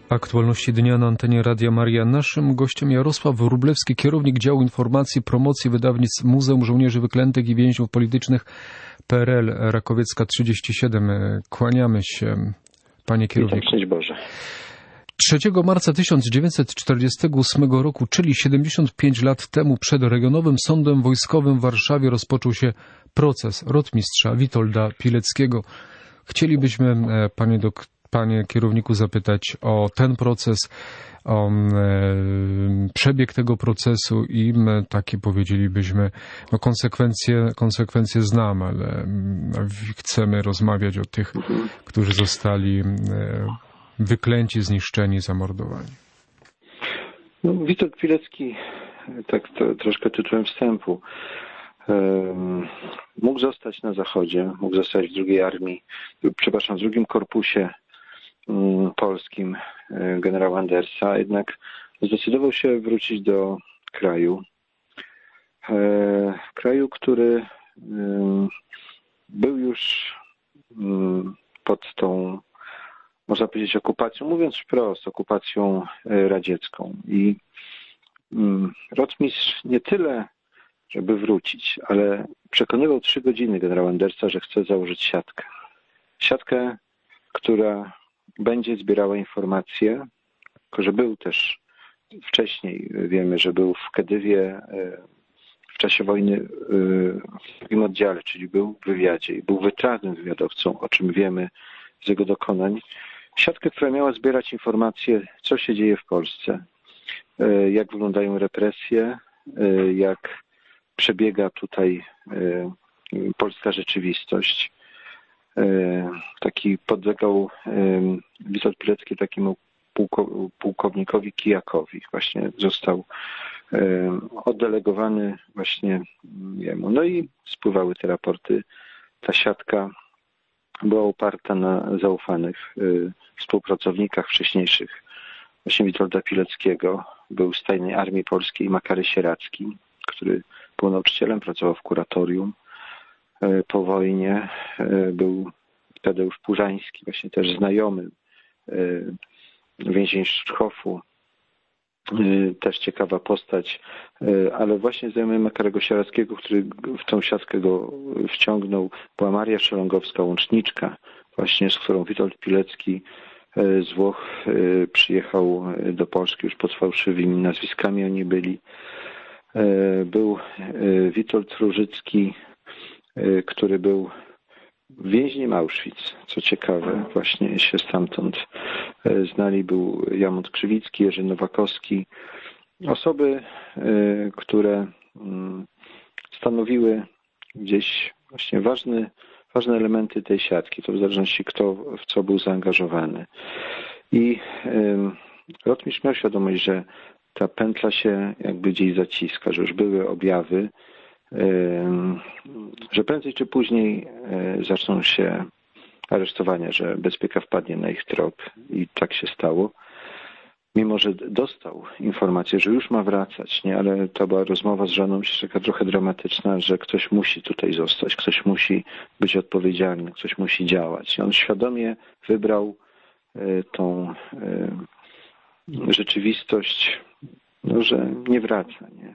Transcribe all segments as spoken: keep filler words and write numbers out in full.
Aktualności dnia na antenie Radia Maria. Naszym gościem Jarosław Wróblewski, kierownik działu informacji, promocji wydawnictw Muzeum Żołnierzy Wyklętych i Więźniów Politycznych P R L Rakowiecka trzydzieści siedem. Kłaniamy się, panie kierowniku. Szczęść Boże. trzeciego marca tysiąc dziewięćset czterdziestego ósmego roku, czyli siedemdziesiąt pięć lat temu, przed Regionowym Sądem Wojskowym w Warszawie rozpoczął się proces rotmistrza Witolda Pileckiego. Chcielibyśmy, panie doktorze, Panie kierowniku, zapytać o ten proces, o e, przebieg tego procesu i my, takie powiedzielibyśmy, no konsekwencje, konsekwencje znam, ale chcemy rozmawiać o tych, którzy zostali e, wyklęci, zniszczeni, zamordowani. No, Witold Pilecki, tak to, troszkę tytułem wstępu, um, mógł zostać na Zachodzie, mógł zostać w drugiej armii, przepraszam, w drugim korpusie polskim generała Andersa, jednak zdecydował się wrócić do kraju. Kraju, który był już pod tą, można powiedzieć, okupacją, mówiąc wprost, okupacją radziecką. I rotmistrz nie tyle, żeby wrócić, ale przekonywał trzy godziny generała Andersa, że chce założyć siatkę. Siatkę, która będzie zbierała informacje, tylko że był też wcześniej, wiemy, że był w Kedywie w czasie wojny w drugim oddziale, czyli był w wywiadzie i był wytrawnym wywiadowcą, o czym wiemy z jego dokonań. Siatkę, która miała zbierać informacje, co się dzieje w Polsce, jak wyglądają represje, jak przebiega tutaj polska rzeczywistość. Taki podlegał Witold Pilecki takiemu pułkownikowi Kijakowi. Właśnie został oddelegowany właśnie jemu. No i spływały te raporty. Ta siatka była oparta na zaufanych współpracownikach wcześniejszych właśnie Witolda Pileckiego. Był z Tajnej Armii Polskiej Makary Sieracki, który był nauczycielem, pracował w kuratorium. Po wojnie był Tadeusz Purzański, właśnie też znajomy więzień Sztchofu, też ciekawa postać, ale właśnie znajomy Makarego Sierackiego, który w tą siatkę go wciągnął, była Maria Szelongowska, łączniczka, właśnie z którą Witold Pilecki z Włoch przyjechał do Polski już pod fałszywymi nazwiskami, oni byli. Był Witold Różycki, który był więźniem Auschwitz, co ciekawe, właśnie się stamtąd znali. Był Jamont Krzywicki, Jerzy Nowakowski. Osoby, które stanowiły gdzieś właśnie ważny, ważne elementy tej siatki, to w zależności kto w co był zaangażowany. I rotmistrz miał świadomość, że ta pętla się jakby gdzieś zaciska, że już były objawy, że prędzej czy później zaczną się aresztowania, że bezpieka wpadnie na ich trop i tak się stało. Mimo że dostał informację, że już ma wracać, nie, ale to była rozmowa z żoną, się taka trochę dramatyczna, że ktoś musi tutaj zostać, ktoś musi być odpowiedzialny, ktoś musi działać. I on świadomie wybrał tą rzeczywistość, no, że nie wraca, nie.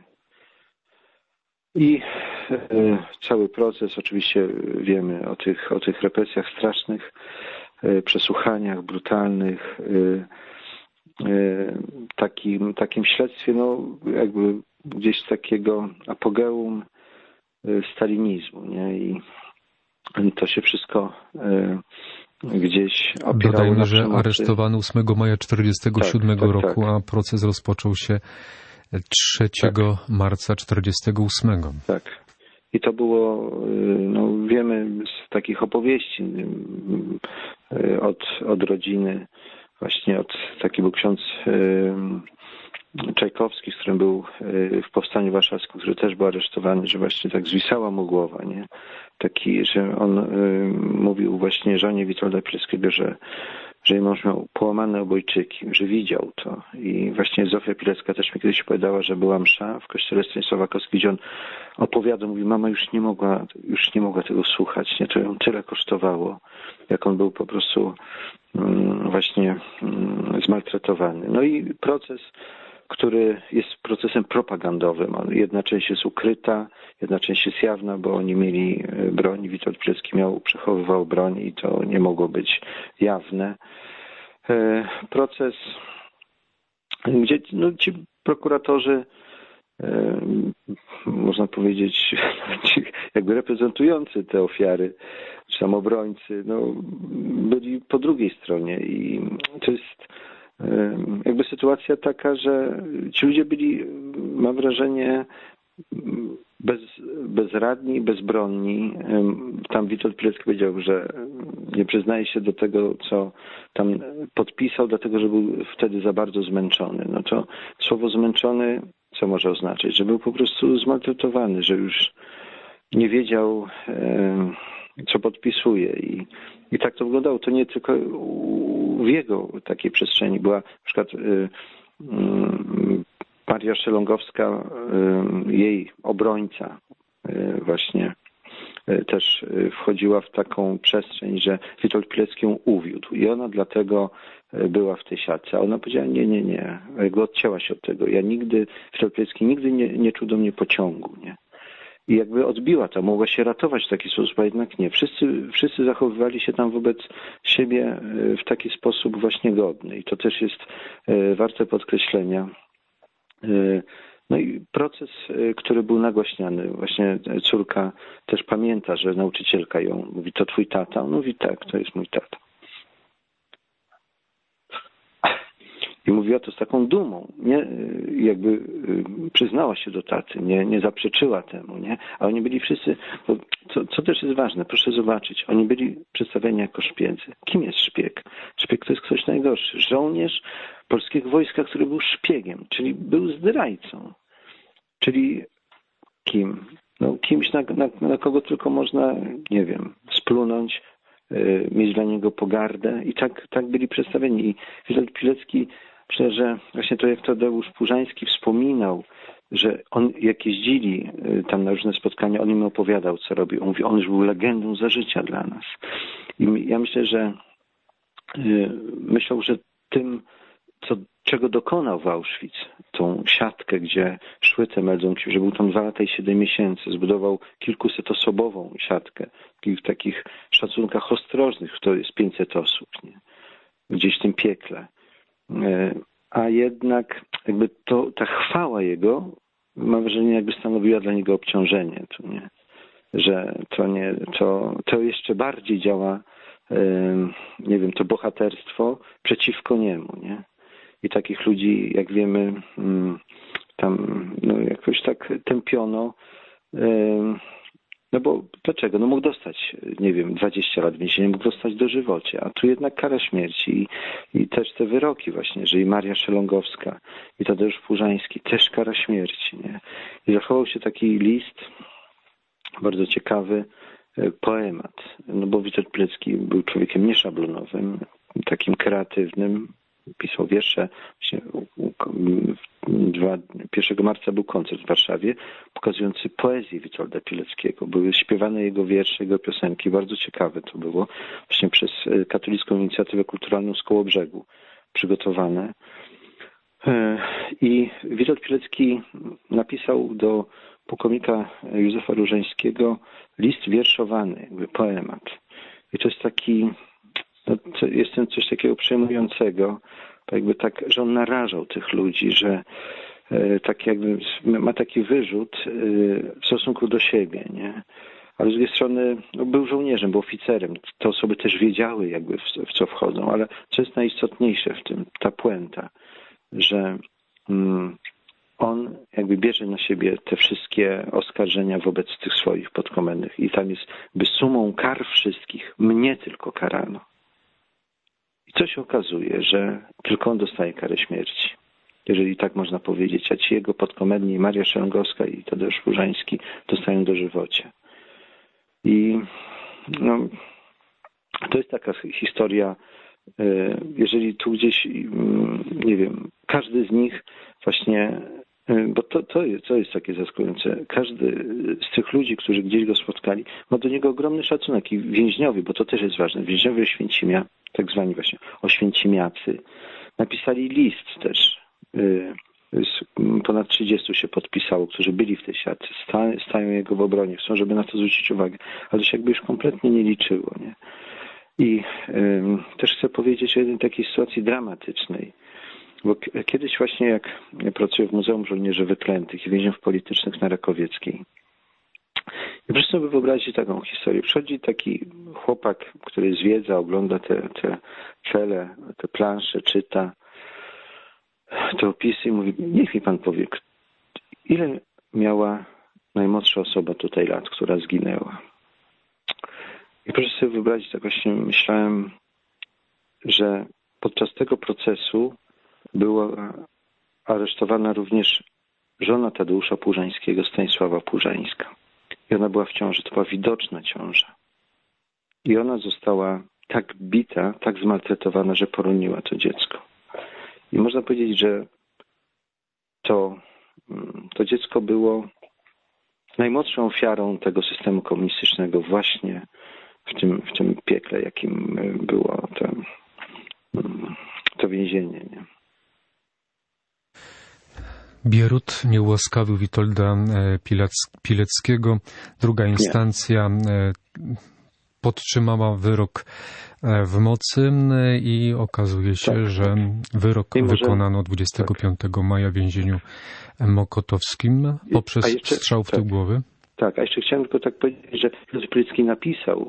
I e, cały proces, oczywiście wiemy o tych, o tych represjach strasznych, e, przesłuchaniach brutalnych, e, e, takim, takim śledztwie, no jakby gdzieś z takiego apogeum e, stalinizmu, nie? I to się wszystko e, gdzieś opierało. Dodajmy, na że przemocy. aresztowany ósmego maja czterdziestego siódmego tak, tak, roku, tak. a proces rozpoczął się trzeciego marca czterdziestego ósmego. Tak. I to było, no wiemy z takich opowieści od, od rodziny, właśnie od, taki był ksiądz Czajkowski, z którym był w Powstaniu Warszawskim, który też był aresztowany, że właśnie tak zwisała mu głowa, nie? Taki, że on mówił właśnie żonie Witolda Pileckiego, że że jej mąż miał połamane obojczyki, że widział to. I właśnie Zofia Pilecka też mi kiedyś powiedziała, że była msza w kościele Stanisława Kostki, gdzie on opowiadał, mówi, mama już nie mogła, już nie mogła tego słuchać, nie, to ją tyle kosztowało, jak on był po prostu mm, właśnie mm, zmaltretowany. No i proces, który jest procesem propagandowym. Jedna część jest ukryta, jedna część jest jawna, bo oni mieli broń. Witold Pilecki miał, przechowywał broń i to nie mogło być jawne. Proces, gdzie no, ci prokuratorzy, można powiedzieć, jakby reprezentujący te ofiary, czy tam obrońcy, no, byli po drugiej stronie i to jest jakby sytuacja taka, że ci ludzie byli, mam wrażenie, bez, bezradni, bezbronni. Tam Witold Pilecki powiedział, że nie przyznaje się do tego, co tam podpisał, dlatego że był wtedy za bardzo zmęczony. No to słowo zmęczony, co może oznaczać? Że był po prostu zmaltretowany, że już nie wiedział, co podpisuje. I, i tak to wyglądało. To nie tylko w jego takiej przestrzeni. Była na przykład Maria Szelongowska, jej obrońca właśnie też wchodziła w taką przestrzeń, że Witold Pilecki ją uwiódł i ona dlatego była w tej siatce. A ona powiedziała, nie, nie, nie, jakby odcięła się od tego. Ja nigdy, Witold Pilecki nigdy nie, nie czuł do mnie pociągu, nie. I jakby odbiła to, mogła się ratować w taki sposób, a jednak nie. Wszyscy, wszyscy zachowywali się tam wobec siebie w taki sposób właśnie godny. I to też jest warte podkreślenia. No i proces, który był nagłaśniany, właśnie córka też pamięta, że nauczycielka ją mówi, to twój tata? On mówi, tak, to jest mój tata. I mówiła to z taką dumą, nie, jakby przyznała się do taty, nie, nie zaprzeczyła temu, nie? A oni byli wszyscy, bo co, co też jest ważne, proszę zobaczyć, oni byli przedstawieni jako szpiedzy. Kim jest szpieg? Szpieg to jest ktoś najgorszy. Żołnierz polskiego wojska, który był szpiegiem, czyli był zdrajcą. Czyli kim? No, kimś, na, na, na kogo tylko można, nie wiem, splunąć, yy, mieć dla niego pogardę. I tak, tak byli przedstawieni. I Witold Pilecki, myślę, że właśnie to, jak Tadeusz Purzański wspominał, że on, jak jeździli tam na różne spotkania, on im opowiadał, co robił. On mówi, on już był legendą za życia dla nas. I ja myślę, że yy, myślał, że tym, co, czego dokonał w Auschwitz, tą siatkę, gdzie szły te meldunki, że był tam dwa lata i siedem miesięcy, zbudował kilkusetosobową siatkę, w takich szacunkach ostrożnych, to jest pięćset osób, nie? Gdzieś w tym piekle. A jednak jakby to, ta chwała jego, mam wrażenie, jakby stanowiła dla niego obciążenie, to nie? Że to nie, to, to jeszcze bardziej działa, nie wiem, to bohaterstwo przeciwko niemu, nie? I takich ludzi, jak wiemy, tam no, jakoś tak tępiono. No bo dlaczego? No mógł dostać, nie wiem, dwadzieścia lat więzienia, mógł dostać dożywocie, a tu jednak kara śmierci i, i też te wyroki właśnie, że i Maria Szelongowska, i Tadeusz Purzański, też kara śmierci, nie? I zachował się taki list, bardzo ciekawy, poemat, no bo Witold Pilecki był człowiekiem nieszablonowym, takim kreatywnym, pisał wiersze. pierwszego marca był koncert w Warszawie pokazujący poezję Witolda Pileckiego. Były śpiewane jego wiersze, jego piosenki. Bardzo ciekawe to było. Właśnie przez Katolicką Inicjatywę Kulturalną z Kołobrzegu przygotowane. I Witold Pilecki napisał do pułkownika Józefa Różańskiego list wierszowany, jakby poemat. I to jest taki, no, to jest coś takiego przejmującego, jakby tak, że on narażał tych ludzi, że e, tak jakby ma taki wyrzut e, w stosunku do siebie, nie? Ale z drugiej strony no, był żołnierzem, był oficerem. Te osoby też wiedziały jakby w, w co wchodzą, ale co jest najistotniejsze w tym, ta puenta, że mm, on jakby bierze na siebie te wszystkie oskarżenia wobec tych swoich podkomendnych i tam jest, by sumą kar wszystkich mnie tylko karano. I co się okazuje, że tylko on dostaje karę śmierci, jeżeli tak można powiedzieć, a ci jego podkomendni, Maria Szelongowska i Tadeusz Purzański, dostają dożywocie. I no, to jest taka historia jeżeli tu gdzieś, nie wiem, każdy z nich właśnie, bo to, to, jest, to jest takie zaskakujące, każdy z tych ludzi, którzy gdzieś go spotkali, ma do niego ogromny szacunek i więźniowie, bo to też jest ważne, więźniowie Oświęcimia, tak zwani właśnie Oświęcimiacy, napisali list też, ponad trzydziestu się podpisało, którzy byli w tej siatce, stają jego w obronie, chcą, żeby na to zwrócić uwagę, ale to się jakby już kompletnie nie liczyło, nie? I y, też chcę powiedzieć o jednej takiej sytuacji dramatycznej, bo k- kiedyś właśnie jak ja pracuję w Muzeum Żołnierzy Wyklętych i Więźniów Politycznych na Rakowieckiej, i proszę sobie wyobrazić taką historię. Przychodzi taki chłopak, który zwiedza, ogląda te, te cele, te plansze, czyta te opisy i mówi, niech mi pan powie, ile miała najmłodsza osoba tutaj lat, która zginęła. I proszę sobie wyobrazić, tak właśnie myślałem, że podczas tego procesu była aresztowana również żona Tadeusza Płużańskiego, Stanisława Płużańska. I ona była w ciąży, to była widoczna ciąża. I ona została tak bita, tak zmaltretowana, że poroniła to dziecko. I można powiedzieć, że to, to dziecko było najmłodszą ofiarą tego systemu komunistycznego właśnie w tym, w tym piekle, jakim było to, to więzienie. Nie? Bierut nie ułaskawił Witolda Pileckiego. Druga instancja nie. podtrzymała wyrok w mocy i okazuje się, tak. że wyrok może, wykonano dwudziestego piątego tak. maja w więzieniu mokotowskim poprzez jeszcze, strzał w tył tak. głowy. Tak, a jeszcze chciałem tylko tak powiedzieć, że Józef Pilecki napisał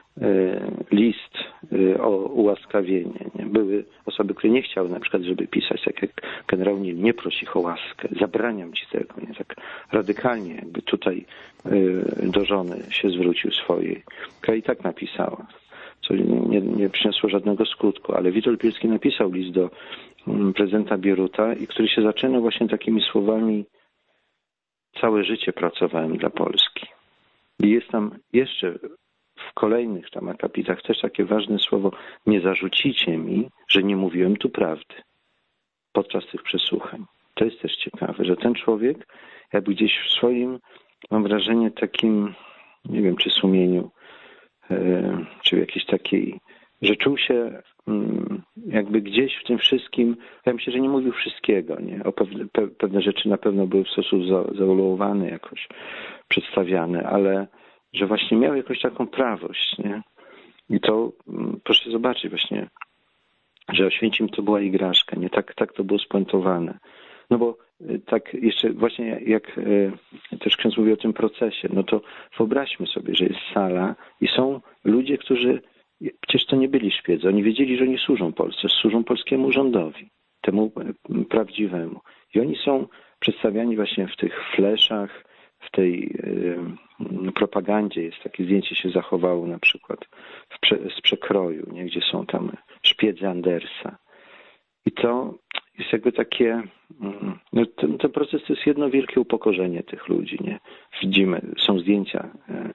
list o ułaskawienie. Nie? Były osoby, które nie chciały na przykład, żeby pisać, tak jak generał Nil, nie prosi ich o łaskę, zabraniam ci tego. Nie? Tak radykalnie jakby tutaj do żony się zwrócił swojej. Która i tak napisała, co nie, nie przyniosło żadnego skutku, ale Witold Pilecki napisał list do prezydenta Bieruta, i który się zaczyna właśnie takimi słowami: całe życie pracowałem dla Polski. I jest tam jeszcze w kolejnych tam akapitach też takie ważne słowo: nie zarzucicie mi, że nie mówiłem tu prawdy podczas tych przesłuchań. To jest też ciekawe, że ten człowiek jakby gdzieś w swoim, mam wrażenie, takim, nie wiem, czy sumieniu, czy w jakiejś takiej, że czuł się jakby gdzieś w tym wszystkim, ja myślę, że nie mówił wszystkiego, nie? O pewne, pe, pewne rzeczy na pewno były w sposób za, zauluowane, jakoś przedstawiane, ale że właśnie miał jakąś taką prawość, nie? I to proszę zobaczyć właśnie, że Oświęcim to była igraszka, nie? Tak, tak to było spuentowane. No bo tak jeszcze właśnie jak też ksiądz mówi o tym procesie, no to wyobraźmy sobie, że jest sala i są ludzie, którzy przecież to nie byli szpiedzy. Oni wiedzieli, że oni służą Polsce, służą polskiemu rządowi, temu prawdziwemu. I oni są przedstawiani właśnie w tych fleszach, w tej y, propagandzie. Jest takie zdjęcie, się zachowało na przykład w prze, z przekroju, nie? Gdzie są tam szpiedzy Andersa. I to jest jakby takie, no ten, ten proces to jest jedno wielkie upokorzenie tych ludzi, nie? Widzimy, są zdjęcia.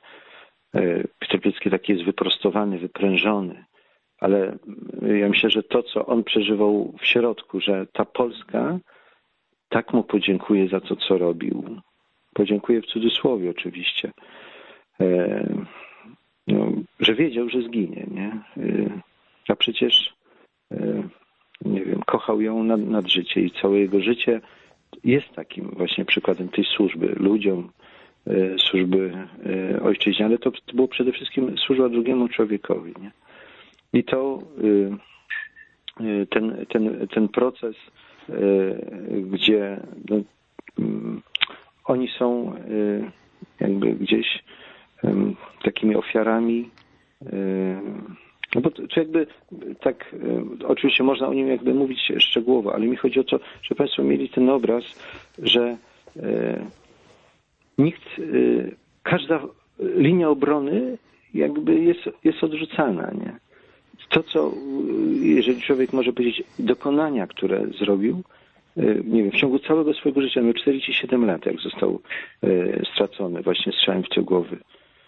Piotr Pilecki taki jest wyprostowany, wyprężony, ale ja myślę, że to, co on przeżywał w środku, że ta Polska tak mu podziękuje za to, co robił. Podziękuję w cudzysłowie oczywiście. No, że wiedział, że zginie, nie? A przecież nie wiem, kochał ją nad, nad życie i całe jego życie jest takim właśnie przykładem tej służby ludziom, służby ojczyźnie, ale to, to było przede wszystkim służba drugiemu człowiekowi. Nie? I to ten, ten, ten proces, gdzie no, oni są jakby gdzieś takimi ofiarami, no bo to, to jakby tak, oczywiście można o nim jakby mówić szczegółowo, ale mi chodzi o to, że Państwo mieli ten obraz, że nikt, każda linia obrony jakby jest, jest odrzucana, nie? To, co, jeżeli człowiek może powiedzieć, dokonania, które zrobił, nie wiem, w ciągu całego swojego życia, miał czterdzieści siedem lat, jak został stracony właśnie strzałem w tył głowy.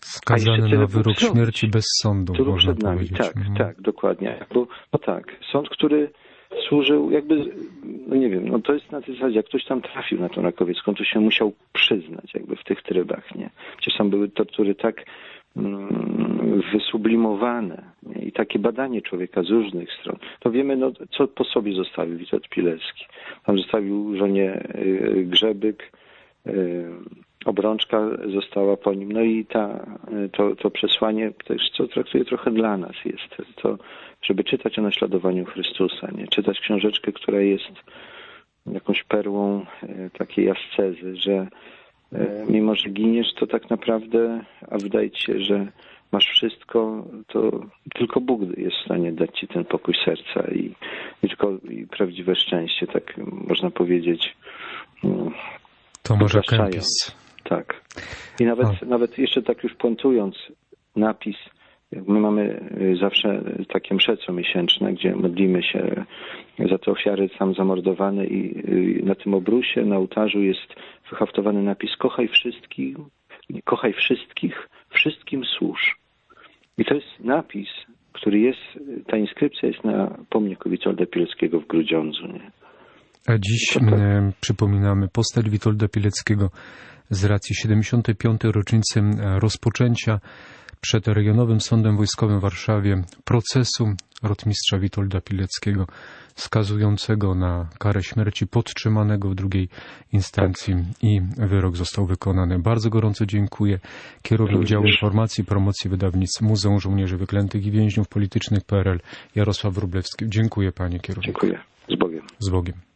skazany na wyrok śmierci bez sądu, tuż można przed nami. powiedzieć. Tak, Mhm. tak, dokładnie. Bo, no tak, sąd, który służył jakby, no nie wiem, no to jest na tej zasadzie, jak ktoś tam trafił na tą Rakowiecką, to się musiał przyznać jakby w tych trybach, nie? Przecież tam były tortury tak mm, wysublimowane, nie? I takie badanie człowieka z różnych stron. To wiemy, no, co po sobie zostawił Witold Pilecki. Tam zostawił żonie y, grzebyk, y, obrączka została po nim, no i ta, to, to przesłanie też, co traktuję trochę dla nas jest, to, żeby czytać o naśladowaniu Chrystusa, nie? Czytać książeczkę, która jest jakąś perłą e, takiej ascezy, że e, mimo, że giniesz, to tak naprawdę, a wydaje ci się, że masz wszystko, to tylko Bóg jest w stanie dać ci ten pokój serca i, i tylko i prawdziwe szczęście, tak można powiedzieć. Mm, Tomasz Kempis. Tak. I nawet, nawet jeszcze tak już puentując napis, my mamy zawsze takie msze comiesięczne, gdzie modlimy się za te ofiary tam zamordowane i na tym obrusie, na ołtarzu jest wyhaftowany napis kochaj wszystkich, kochaj wszystkich, wszystkim służ. I to jest napis, który jest, ta inskrypcja jest na pomniku Witolda Pileckiego w Grudziądzu. Nie? A dziś tak. Przypominamy postać Witolda Pileckiego z racji siedemdziesiątej piątej rocznicy rozpoczęcia przed Regionowym Sądem Wojskowym w Warszawie procesu rotmistrza Witolda Pileckiego skazującego na karę śmierci podtrzymanego w drugiej instancji i wyrok został wykonany. Bardzo gorąco dziękuję. Kierownik Działu Informacji i Promocji Wydawnictw Muzeum Żołnierzy Wyklętych i Więźniów Politycznych P R L Jarosław Wróblewski. Dziękuję panie kierowniku. Dziękuję. Z Bogiem. Z Bogiem.